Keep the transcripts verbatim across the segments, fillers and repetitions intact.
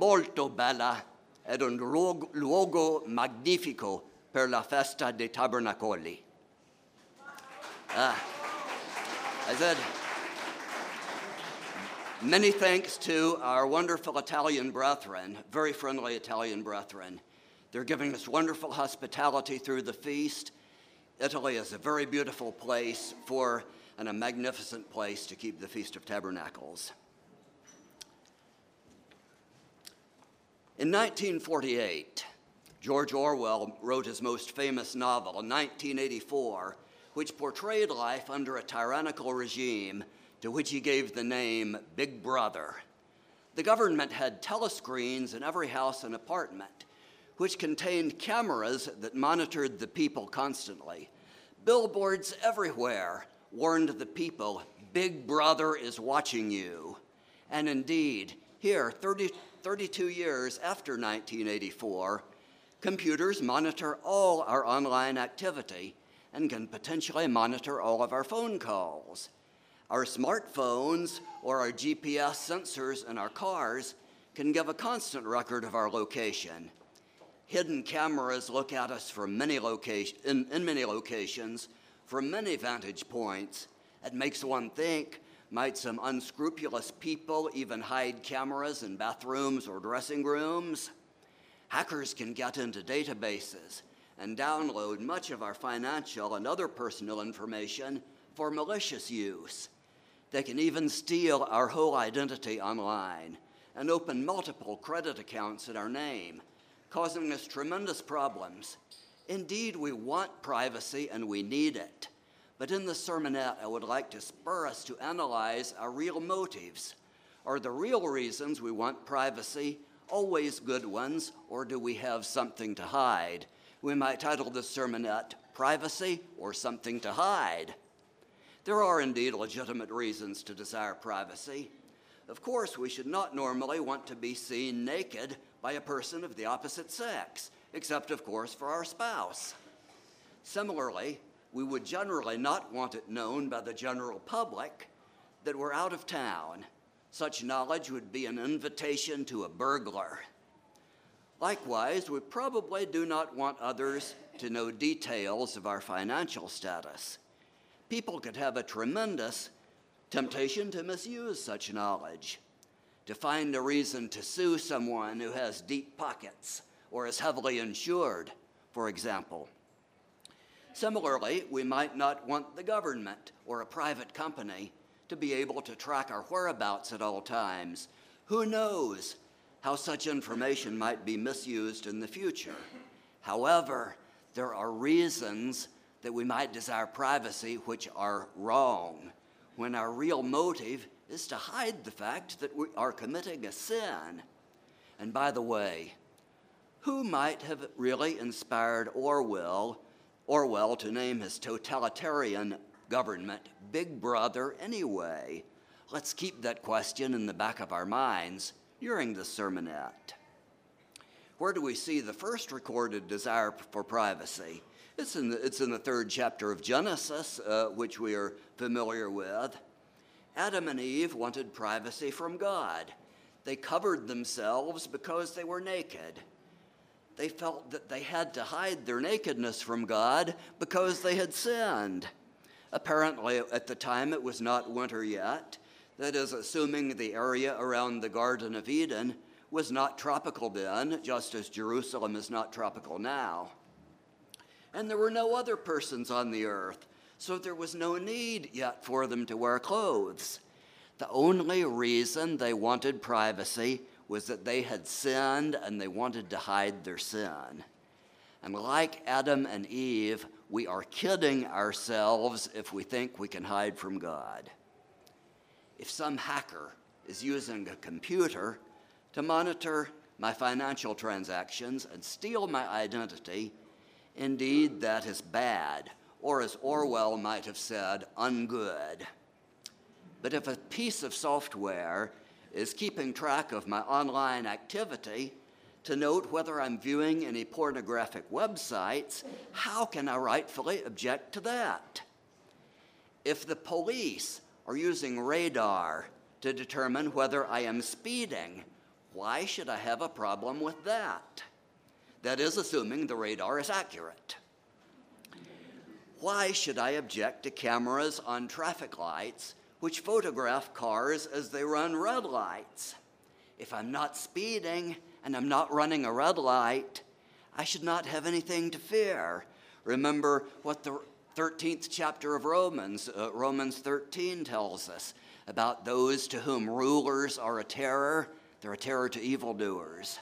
molto bella ed un luogo magnifico per la festa dei tabernacoli. Uh, I said, many thanks to our wonderful Italian brethren, very friendly Italian brethren. They're giving us wonderful hospitality through the feast. Italy is a very beautiful place for, and a magnificent place to keep the Feast of Tabernacles. In nineteen forty-eight, George Orwell wrote his most famous novel, nineteen eighty-four, which portrayed life under a tyrannical regime to which he gave the name Big Brother. The government had telescreens in every house and apartment, which contained cameras that monitored the people constantly. Billboards everywhere warned the people, Big Brother is watching you. And indeed, here, thirty, thirty-two years after nineteen eighty-four, computers monitor all our online activity and can potentially monitor all of our phone calls. Our smartphones or our G P S sensors in our cars can give a constant record of our location. Hidden cameras look at us from many location, in, in many locations, from many vantage points. It makes one think, might some unscrupulous people even hide cameras in bathrooms or dressing rooms? Hackers can get into databases and download much of our financial and other personal information for malicious use. They can even steal our whole identity online and open multiple credit accounts in our name, causing us tremendous problems. Indeed, we want privacy and we need it. But in the sermonette, I would like to spur us to analyze our real motives. Are the real reasons we want privacy always good ones, or do we have something to hide? We might title this sermonette, Privacy or Something to Hide. There are indeed legitimate reasons to desire privacy. Of course, we should not normally want to be seen naked by a person of the opposite sex, except, of course, for our spouse. Similarly, we would generally not want it known by the general public that we're out of town. Such knowledge would be an invitation to a burglar. Likewise, we probably do not want others to know details of our financial status. People could have a tremendous temptation to misuse such knowledge, to find a reason to sue someone who has deep pockets or is heavily insured, for example. Similarly, we might not want the government or a private company to be able to track our whereabouts at all times. Who knows how such information might be misused in the future? However, there are reasons that we might desire privacy which are wrong, when our real motive is to hide the fact that we are committing a sin. And by the way, who might have really inspired Orwell, Orwell to name his totalitarian government Big Brother anyway? Let's keep that question in the back of our minds during the sermonette. Where do we see the first recorded desire for privacy? It's in the, it's in the third chapter of Genesis, uh, which we are familiar with. Adam and Eve wanted privacy from God. They covered themselves because they were naked. They felt that they had to hide their nakedness from God because they had sinned. Apparently, at the time, it was not winter yet. That is, assuming the area around the Garden of Eden was not tropical then, just as Jerusalem is not tropical now. And there were no other persons on the earth, so there was no need yet for them to wear clothes. The only reason they wanted privacy was that they had sinned and they wanted to hide their sin. And like Adam and Eve, we are kidding ourselves if we think we can hide from God. If some hacker is using a computer to monitor my financial transactions and steal my identity, indeed that is bad, or as Orwell might have said, ungood. But if a piece of software is keeping track of my online activity to note whether I'm viewing any pornographic websites, how can I rightfully object to that? If the police are using radar to determine whether I am speeding, Why should I have a problem with that? That is, assuming the radar is accurate. Why should I object to cameras on traffic lights which photograph cars as they run red lights? If I'm not speeding and I'm not running a red light, I should not have anything to fear. Remember what the thirteenth chapter of Romans, uh, Romans thirteen tells us about those to whom rulers are a terror. They're a terror to evildoers.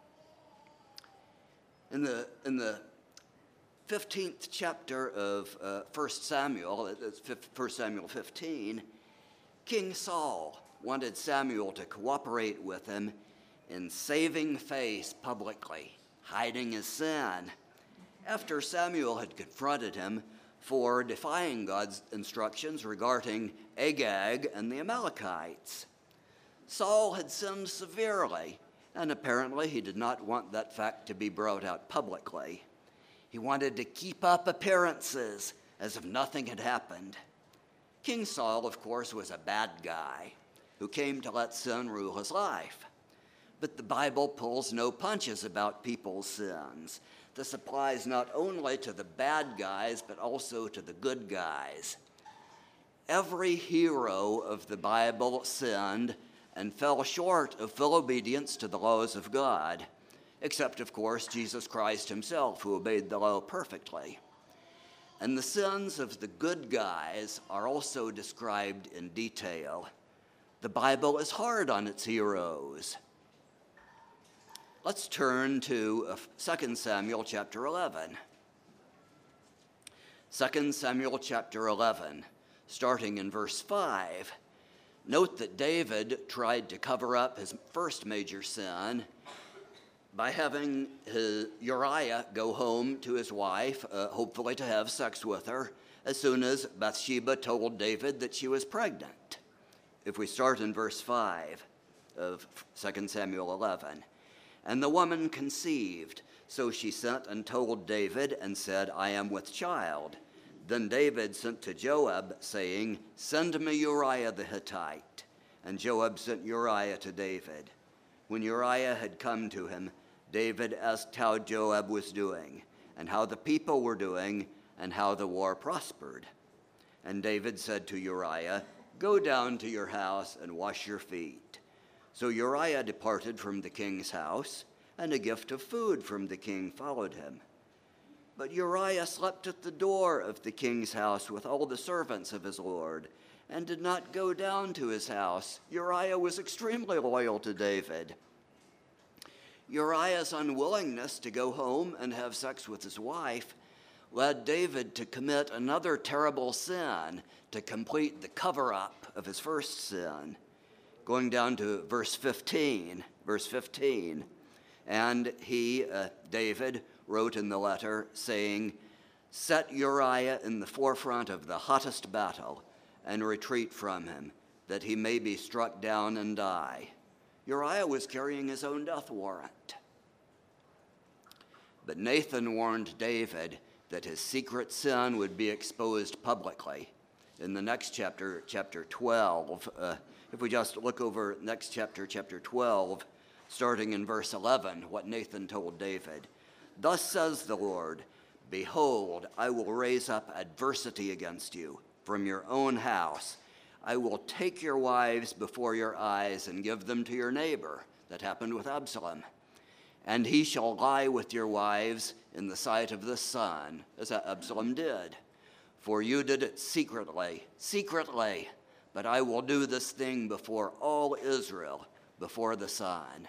In the, in the fifteenth chapter of uh, First Samuel, it's First Samuel fifteen, King Saul wanted Samuel to cooperate with him in saving face publicly, hiding his sin, after Samuel had confronted him for defying God's instructions regarding Agag and the Amalekites. Saul had sinned severely, and apparently he did not want that fact to be brought out publicly. He wanted to keep up appearances as if nothing had happened. King Saul, of course, was a bad guy who came to let sin rule his life. But the Bible pulls no punches about people's sins. This applies not only to the bad guys, but also to the good guys. Every hero of the Bible sinned and fell short of full obedience to the laws of God, except, of course, Jesus Christ himself, who obeyed the law perfectly. And the sins of the good guys are also described in detail. The Bible is hard on its heroes. Let's turn to Second Samuel chapter eleven. Second Samuel chapter eleven, starting in verse five. Note that David tried to cover up his first major sin by having his Uriah go home to his wife, uh, hopefully to have sex with her, as soon as Bathsheba told David that she was pregnant. If we start in verse five of Second Samuel eleven. And the woman conceived, so she sent and told David and said, I am with child. Then David sent to Joab, saying, send me Uriah the Hittite. And Joab sent Uriah to David. When Uriah had come to him, David asked how Joab was doing, and how the people were doing, and how the war prospered. And David said to Uriah, go down to your house and wash your feet. So Uriah departed from the king's house, and a gift of food from the king followed him. But Uriah slept at the door of the king's house with all the servants of his lord, and did not go down to his house. Uriah was extremely loyal to David. Uriah's unwillingness to go home and have sex with his wife led David to commit another terrible sin to complete the cover-up of his first sin. Going down to verse fifteen, verse fifteen, and he, uh, David, wrote in the letter saying, set Uriah in the forefront of the hottest battle and retreat from him, that he may be struck down and die. Uriah was carrying his own death warrant. But Nathan warned David that his secret sin would be exposed publicly. In the next chapter, chapter twelve, uh, if we just look over next chapter, chapter twelve, starting in verse eleven, what Nathan told David. Thus says the Lord, behold, I will raise up adversity against you from your own house. I will take your wives before your eyes and give them to your neighbor. That happened with Absalom. And he shall lie with your wives in the sight of the sun, as Absalom did. For you did it secretly, secretly. But I will do this thing before all Israel, before the sun.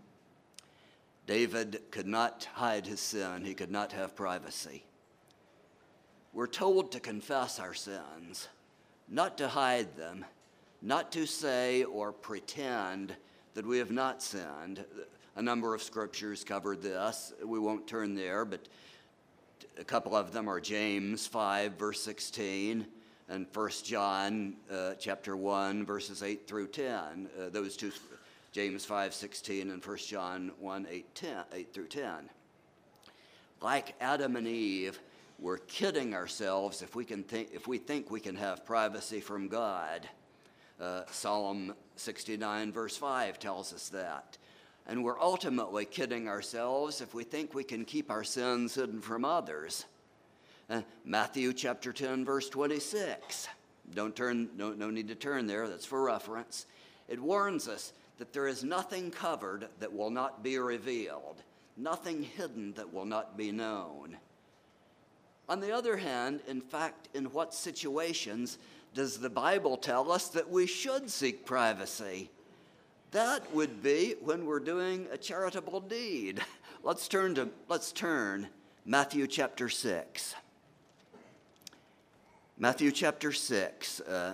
David could not hide his sin. He could not have privacy. We're told to confess our sins, not to hide them, not to say or pretend that we have not sinned. A number of scriptures cover this. We won't turn there, but a couple of them are James five, verse sixteen, and First John uh, chapter one, verses eight through ten. Uh, those two, James five, sixteen, and First John one, eight, ten, eight through ten. Like Adam and Eve, we're kidding ourselves if we can think if we think we can have privacy from God. Uh, Psalm sixty-nine, verse five tells us that. And we're ultimately kidding ourselves if we think we can keep our sins hidden from others. Uh, Matthew chapter ten, verse twenty-six. Don't turn, no, no need to turn there, that's for reference. It warns us that there is nothing covered that will not be revealed, nothing hidden that will not be known. On the other hand, in fact, in what situations does the Bible tell us that we should seek privacy? That would be when we're doing a charitable deed. Let's turn to, let's turn, Matthew chapter six. Matthew chapter six, uh,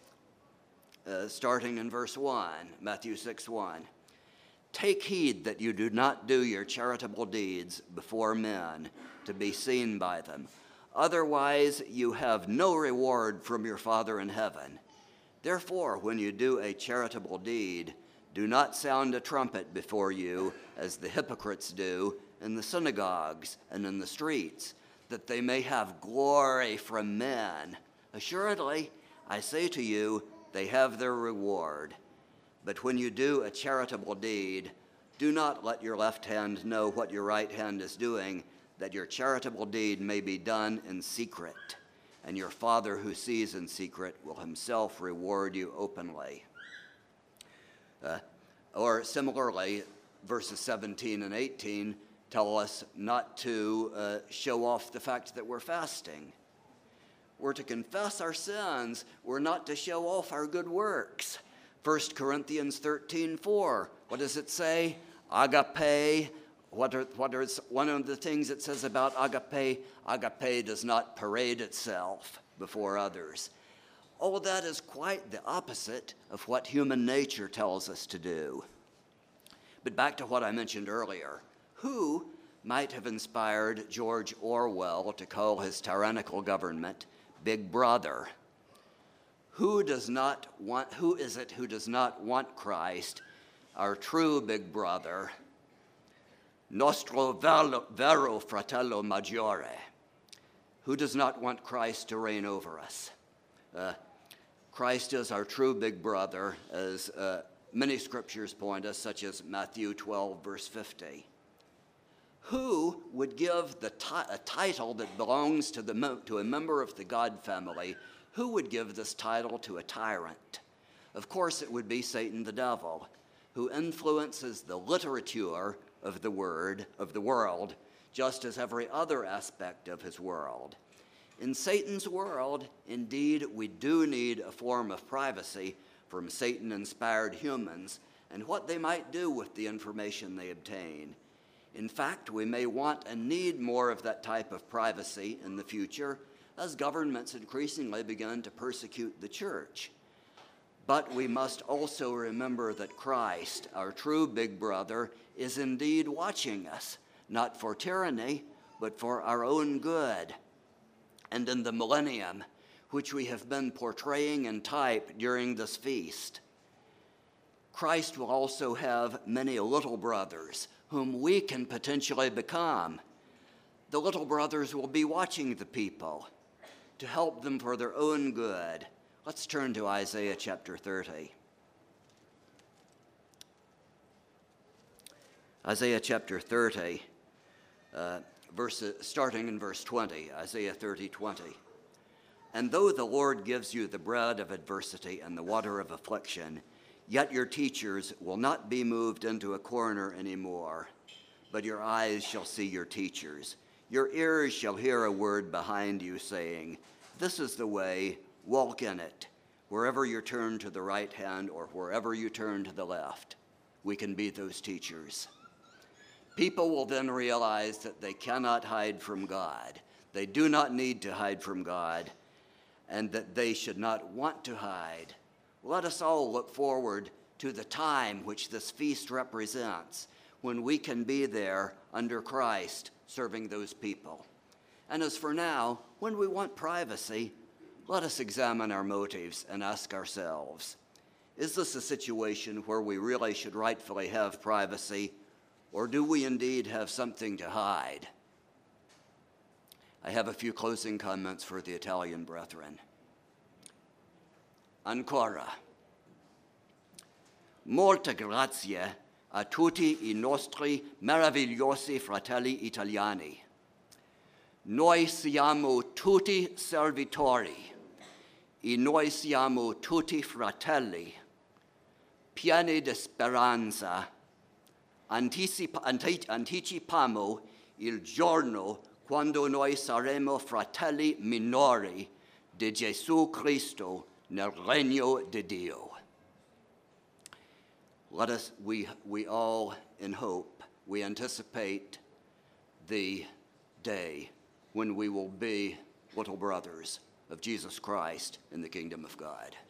uh, starting in verse one, Matthew six, one. Take heed that you do not do your charitable deeds before men to be seen by them. Otherwise, you have no reward from your Father in heaven. Therefore, when you do a charitable deed, do not sound a trumpet before you, as the hypocrites do in the synagogues and in the streets, that they may have glory from men. Assuredly, I say to you, they have their reward. But when you do a charitable deed, do not let your left hand know what your right hand is doing, that your charitable deed may be done in secret, and your Father who sees in secret will himself reward you openly. Uh, or similarly, verses seventeen and eighteen tell us not to uh, show off the fact that we're fasting. We're to confess our sins. We're not to show off our good works. First Corinthians thirteen, four, what does it say? Agape. What are, what are one of the things it says about agape? Agape does not parade itself before others. All that is quite the opposite of what human nature tells us to do. But back to what I mentioned earlier. Who might have inspired George Orwell to call his tyrannical government Big Brother? Who does not want, who is it who does not want Christ, our true Big Brother, nostro vero fratello maggiore? Who does not want Christ to reign over us? Uh, Christ is our true Big Brother, as uh, many scriptures point us, such as Matthew twelve, verse fifty. Who would give the ti- a title that belongs to, the, to a member of the God family? Who would give this title to a tyrant? Of course, it would be Satan the devil, who influences the literature of the word, of the world, just as every other aspect of his world. In Satan's world, indeed, we do need a form of privacy from Satan-inspired humans and what they might do with the information they obtain. In fact, we may want and need more of that type of privacy in the future as governments increasingly begin to persecute the church. But we must also remember that Christ, our true Big Brother, is indeed watching us, not for tyranny, but for our own good. And in the millennium, which we have been portraying in type during this feast, Christ will also have many little brothers whom we can potentially become. The little brothers will be watching the people to help them for their own good. Let's turn to Isaiah chapter thirty. Isaiah chapter thirty, uh, verse, starting in verse twenty, Isaiah thirty, twenty. And though the Lord gives you the bread of adversity and the water of affliction, yet your teachers will not be moved into a corner anymore, but your eyes shall see your teachers. Your ears shall hear a word behind you saying, this is the way, walk in it. Wherever you turn to the right hand or wherever you turn to the left, we can be those teachers. People will then realize that they cannot hide from God. They do not need to hide from God, and that they should not want to hide. Let us all look forward to the time which this feast represents, when we can be there under Christ serving those people. And as for now, when we want privacy, let us examine our motives and ask ourselves, is this a situation where we really should rightfully have privacy, or do we indeed have something to hide? I have a few closing comments for the Italian brethren. Ancora. Molte grazie a tutti i nostri meravigliosi fratelli italiani. Noi siamo tutti servitori e noi siamo tutti fratelli, pieni di speranza. Anticipa, ante, anticipiamo il giorno quando noi saremo fratelli minori di Gesù Cristo nel regno di Dio. Let us, we, we all, in hope, we anticipate the day when we will be little brothers of Jesus Christ in the kingdom of God.